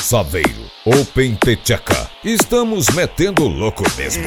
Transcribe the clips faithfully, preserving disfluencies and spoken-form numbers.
Saveiro, Open Techeca. Estamos metendo louco mesmo.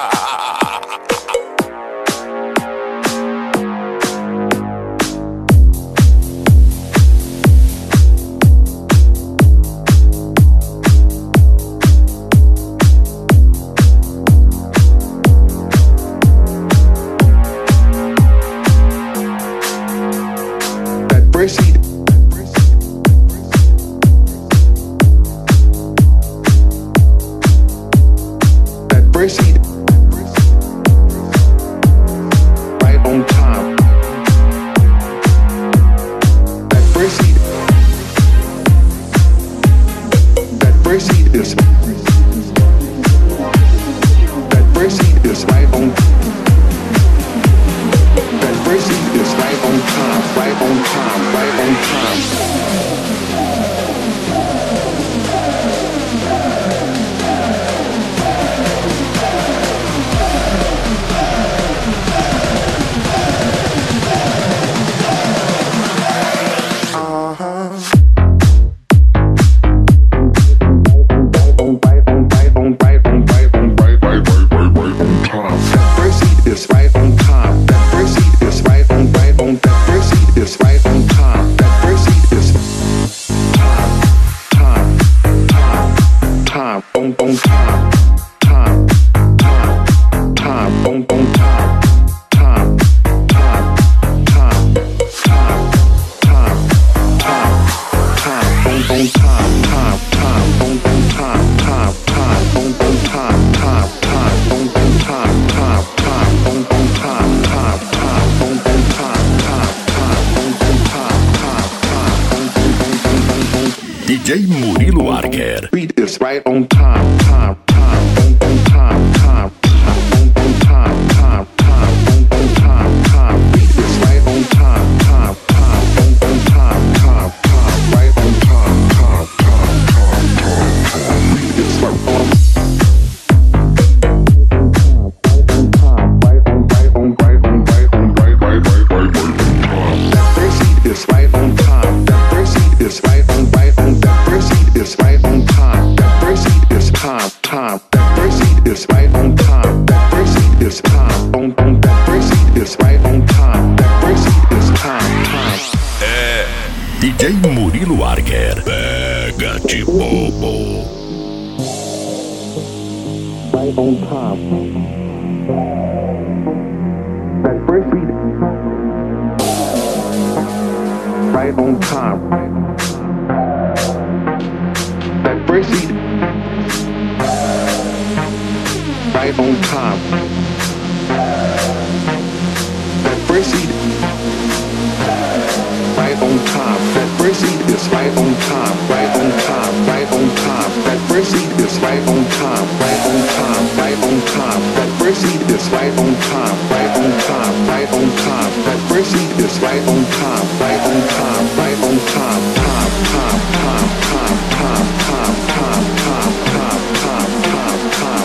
D J Murilo Arger. Beat is right on time, time, time, on, on time, time, time, on, on time, time, time, on, on time, time. Beat is right on time, time, time, on, on time, time, time, right on time, time, time, time, time, time. Beat is right on. Right on, right on, right on, right on, right, right, right, right, right on time. That first beat is right on time. That first beat is right on, right on. That first beat is right on time. That first beat is time, time. That first beat is right on time. That first beat is time, on, on. That first beat is right on time. That first beat is time, time. É D J Murilo Arger. Pega-te bobo. Right on time. That first beat right on time. That first beat right on time. That first beat right on time. That first beat is right on time. Right on time. Right on time. That first beat is right on time. Right on time. Right on time. That first beat is right on time. Right on time. Right on time. That first beat is right on time. Right on time. Right on time. Time. Time. Time. Time. Time. Time. Time. Time. Time. Time. Time. Time.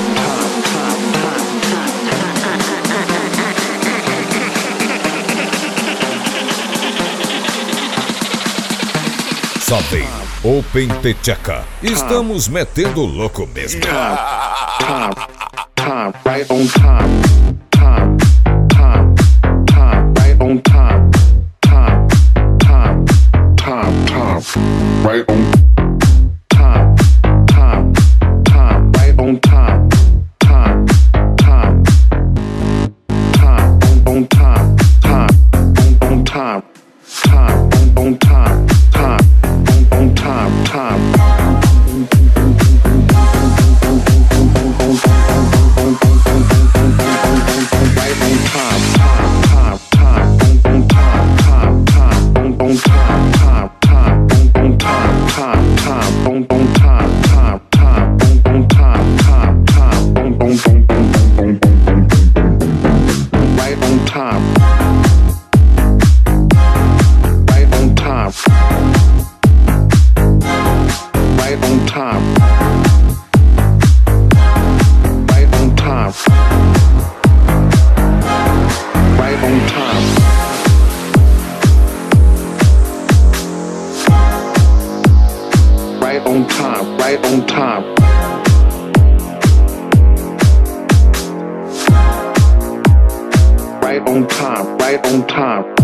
Saveiro, Open Techeca. Estamos metendo louco mesmo. Time, time, time, right on time. Time, time, time, right on time. Time, time, time, time, right on time. Time, time, right on time. Time, time, time, on, on time. Time, on, on time. Time, on, on time. Time, on, on time. Time. right on time, right on time. Right on time, right on time.